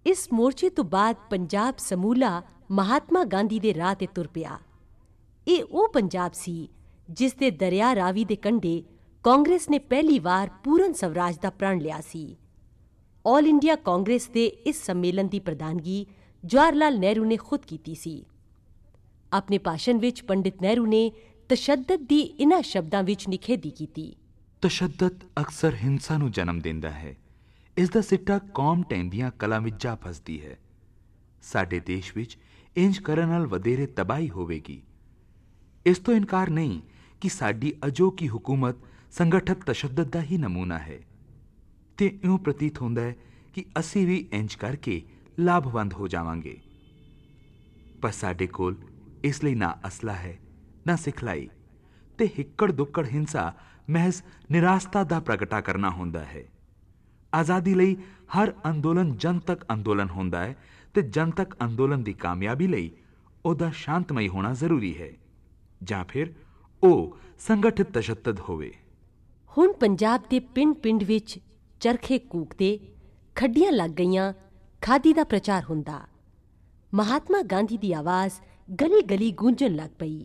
ਇਸ ਮੋਰਚੇ ਤੋਂ ਬਾਅਦ ਪੰਜਾਬ ਸਮੂਲਾ ਮਹਾਤਮਾ ਗਾਂਧੀ ਦੇ ਰਾਹ 'ਤੇ ਤੁਰ ਪਿਆ। ਇਹ ਉਹ ਪੰਜਾਬ ਸੀ ਜਿਸ ਦੇ ਦਰਿਆ ਰਾਵੀ ਦੇ ਕੰਢੇ ਕਾਂਗਰਸ ਨੇ ਪਹਿਲੀ ਵਾਰ ਪੂਰਨ ਸਵਰਾਜ ਦਾ ਪ੍ਰਣ ਲਿਆ ਸੀ। ਆਲ ਇੰਡੀਆ ਕਾਂਗਰਸ ਦੇ ਇਸ ਸੰਮੇਲਨ ਦੀ ਪ੍ਰਧਾਨਗੀ ਜਵਾਹਰ ਲਾਲ ਨਹਿਰੂ ਨੇ ਖੁਦ ਕੀਤੀ ਸੀ। ਆਪਣੇ ਭਾਸ਼ਣ ਵਿੱਚ ਪੰਡਿਤ ਨਹਿਰੂ ਨੇ ਤਸ਼ੱਦਦ ਦੀ ਇਨ੍ਹਾਂ ਸ਼ਬਦਾਂ ਵਿੱਚ ਨਿਖੇਧੀ ਕੀਤੀ। ਤਸ਼ੱਦਦ ਅਕਸਰ ਹਿੰਸਾ ਨੂੰ ਜਨਮ ਦਿੰਦਾ ਹੈ। ਇਸ ਦਾ ਸਿੱਟਾ ਕੌਮ ਢਹਿੰਦੀਆਂ ਕਲਾਂ ਵਿੱਚ ਜਾ ਫਸਦੀ ਹੈ। ਸਾਡੇ ਦੇਸ਼ ਵਿੱਚ ਇੰਜ ਕਰਨ ਨਾਲ ਵਧੇਰੇ ਤਬਾਹੀ ਹੋਵੇਗੀ। ਇਸ ਤੋਂ ਇਨਕਾਰ ਨਹੀਂ ਕਿ ਸਾਡੀ ਅਜੋਕੀ ਹੁਕੂਮਤ ਸੰਗਠਤ ਤਸ਼ੱਦਦ ਦਾ ਹੀ ਨਮੂਨਾ ਹੈ ਤੇ ਇਉਂ ਪ੍ਰਤੀਤ ਹੁੰਦਾ ਹੈ ਕਿ ਅਸੀਂ ਵੀ ਇੰਜ ਕਰਕੇ ਲਾਭਵੰਦ ਹੋ ਜਾਵਾਂਗੇ। ਪਰ ਸਾਡੇ ਕੋਲ ਇਸ ਲਈ ਨਾ ਅਸਲਾ ਹੈ, ਨਾ ਸਿਖਲਾਈ, ਤੇ ਹਿੱਕੜ ਦੁੱਕੜ ਹਿੰਸਾ ਮਹਿਜ਼ ਨਿਰਾਸਤਾ ਦਾ ਪ੍ਰਗਟਾ ਕਰਨਾ ਹੁੰਦਾ ਹੈ। ਆਜ਼ਾਦੀ ਲਈ ਹਰ ਅੰਦੋਲਨ ਜਨਤਕ ਅੰਦੋਲਨ ਹੁੰਦਾ ਹੈ ਤੇ ਜਨਤਕ ਅੰਦੋਲਨ ਦੀ ਕਾਮਯਾਬੀ ਲਈ ਉਹਦਾ ਸ਼ਾਂਤਮਈ ਹੋਣਾ ਜ਼ਰੂਰੀ ਹੈ, ਜਾਂ ਫਿਰ ਉਹ ਸੰਗਠਿਤ ਤਸ਼ੱਦਦ ਹੋਵੇ। ਹੁਣ ਪੰਜਾਬ ਦੇ ਪਿੰਡ-ਪਿੰਡ ਵਿੱਚ ਚਰਖੇ ਕੂਕਦੇ, ਖੱਡੀਆਂ ਲੱਗ ਗਈਆਂ, ਖਾਦੀ ਦਾ ਪ੍ਰਚਾਰ ਹੁੰਦਾ। ਮਹਾਤਮਾ ਗਾਂਧੀ ਦੀ ਆਵਾਜ਼ ਗਲੀ-ਗਲੀ ਗੂੰਜਣ ਲੱਗ ਪਈ।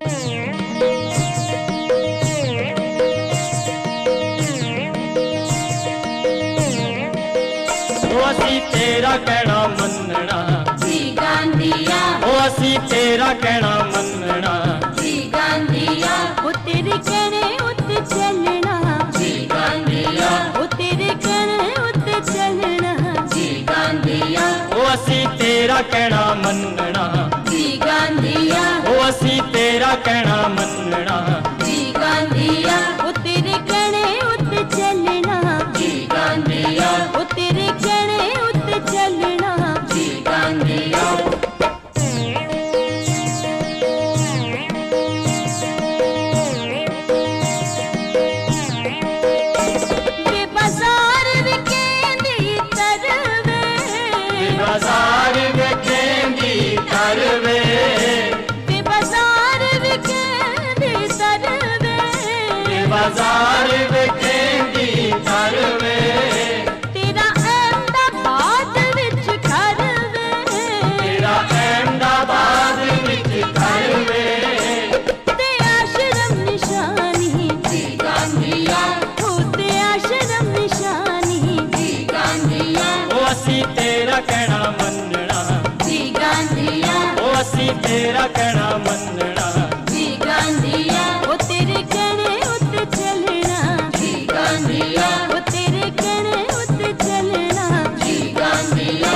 ਅਸੀਂ ਤੇਰਾ ਕਹਿਣਾ ਮੰਨਣਾ ਜੀ ਗਾਂਧੀਆ, ਉਹ ਅਸੀਂ ਤੇਰਾ ਕਹਿਣਾ ਮੰਨਣਾ ਜੀ ਗਾਂਧੀਆ, ਉਹ ਤੇਰੇ ਕਹਿਣੇ ਉੱਤੇ ਚੱਲਣਾ ਜੀ ਗਾਂਧੀਆ, ਉਹ ਤੇਰੇ ਕਹਿਣੇ ਉੱਤੇ ਚੱਲਣਾ ਜੀ ਗਾਂਧੀਆ, ਉਹ ਅਸੀਂ ਤੇਰਾ ਕਹਿਣਾ ਮੰਨਣਾ ਜੀ ਗਾਂਧੀਆ, ਉਹ ਅਸੀਂ ਤੇਰਾ ਕਹਿਣਾ ਮੰਨਣਾ ਜੀ ਗਾਂਧੀਆ, ਉਹ ਤੇਰੇ ਕਹਿਣੇ ਉੱਤੇ ਚੱਲਣਾ ਜੀ ਗਾਂਧੀਆ, ਉਹ ਤੇਰੇ ਕਹਿਣੇ ਉੱਤੇ ਚੱਲਣਾ ਜੀ ਗਾਂਧੀਆ। ਬਾਜ਼ਾਰ ਵਿਖੇਂਦੀ ਤਰਵੇ, ਤੇ ਬਾਜ਼ਾਰ ਵਿਖੇਂਦੀ ਤਰਵੇ, ਬਾਜ਼ਾਰ ਵਿਖੇਂਦੀ ਤਰਵੇ, ਤੇਰਾ ਅਹਿਮਦਾਬਾਦ ਵਿੱਚ ਘਰ ਵੇ, ਤੇਰਾ ਅਹਿਮਦਾਬਾਦ ਵਿੱਚ ਘਰ ਵੇ, ਤੇ ਆਸ਼ਰਮ ਨਿਸ਼ਾਨੀ ਜੀ ਗਾਂਧੀਆ, ਤੇ ਆਸ਼ਰਮ ਨਿਸ਼ਾਨੀ ਜੀ ਗਾਂਧੀਆ, ਉਹ ਅਸੀਂ ਤੇਰਾ ਕਹਿਣਾ ਮੰਨਣਾ ਜੀ ਗਾਂਧੀਆ, ਉਹ ਅਸੀਂ ਤੇਰਾ ਕਹਿਣਾ ਮੰਨਣਾ ਜੀ ਗਾਂਧੀਆ, ਉਹ ਤੇਰੇ ਕਹਿਣੇ ਉੱਤੇ ਚੱਲਣਾ ਜੀ ਗਾਂਧੀਆ, ਉਹ ਤੇਰੇ ਕਹਿਣੇ ਉੱਤੇ ਚੱਲਣਾ ਜੀ ਗਾਂਧੀਆ।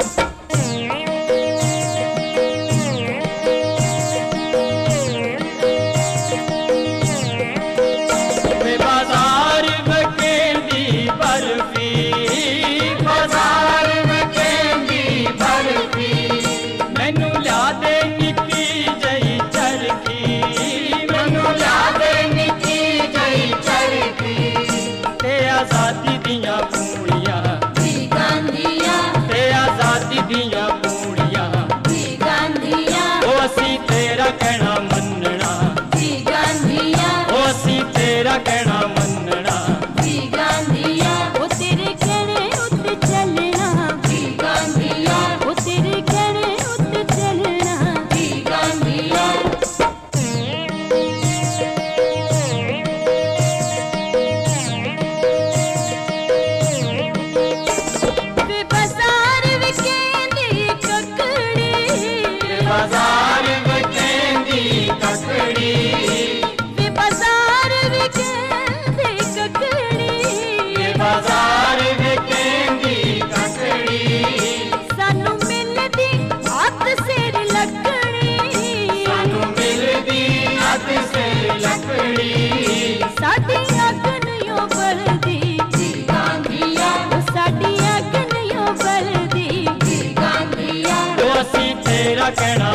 ਬਾਜ਼ਾਰ ਵਿਖੇਂਦੀ ਬਰਫੀ, ਬਾਜ਼ਾਰ ਵਿਖੇਂਦੀ ਬਰਫੀ, ਮੈਨੂੰ ਲਿਆ ਦੇ ਨਿੱਕੀ ਜਿਹੀ ਚਰਖੀ, ਮੈਨੂੰ ਲਿਆ ਦੇ ਨਿੱਕੀ ਜਿਹੀ ਚਰਖੀ, ਤੇ ਆਜ਼ਾਦੀ ਦੀਆਂ ਪੂੜੀਆਂ ਜੀ ਗਾਂਧੀਆ, ਤੇ ਆਜ਼ਾਦੀ ਦੀਆਂ ਪੂੜੀਆਂ, ਜੀ ਗਾਂਧੀਆ, ਉਹ ਅਸੀਂ ਤੇਰਾ ਕਹਿਣਾ ਮੰਨਣਾ ਜੀ ਗਾਂਧੀਆ, ਉਹ ਅਸੀਂ ਤੇਰਾ ਕਹਿਣਾ ਮੰਨਣਾ ਜੀ ਗਾਂਧੀਆ, ਉਹ ਤੇਰੇ ਕਹਿਣੇ ਉੱਤੇ ਚੱਲਣਾ ਜੀ ਗਾਂਧੀਆ, ਉਹ ਤੇਰੇ ਕਹਿਣੇ ਉੱਤੇ ਚੱਲਣਾ ਜੀ ਗਾਂਧੀਆ। ਵੇ ਬਾਜ਼ਾਰ ਵਿਖੇਂਦੀ ਕੱਕੜੀ, ਬਾਜ਼ਾਰ ਵਿਖੇਂਦੀ ਕੱਕੜੀ, ਵੇ ਬਾਜ਼ਾਰ ਵਿਖੇਂਦੀ ਕੱਕੜੀ, ਬਾਜ਼ਾਰ ਵਿਖੇਂਦੀ ਕੱਕੜੀ, ਸਾਨੂੰ ਮਿਲਦੀ ਹੱਥ ਸਿਰ ਲੱਕੜੀ, ਸਾਨੂੰ ਮਿਲਦੀ ਅੱਧ ਸਿਰ ਲੱਕੜੀ, ਸਾਡੀ ਅੱਗ ਨਹੀਂ ਬਲਦੀ ਜੀ ਗਾਂਧੀਆ, ਸਾਡੀ ਅੱਗ ਨਹੀਂ ਬਲਦੀ ਜੀ ਗਾਂਧੀਆ, ਉਹ ਅਸੀਂ ਤੇਰਾ ਕਹਿਣਾ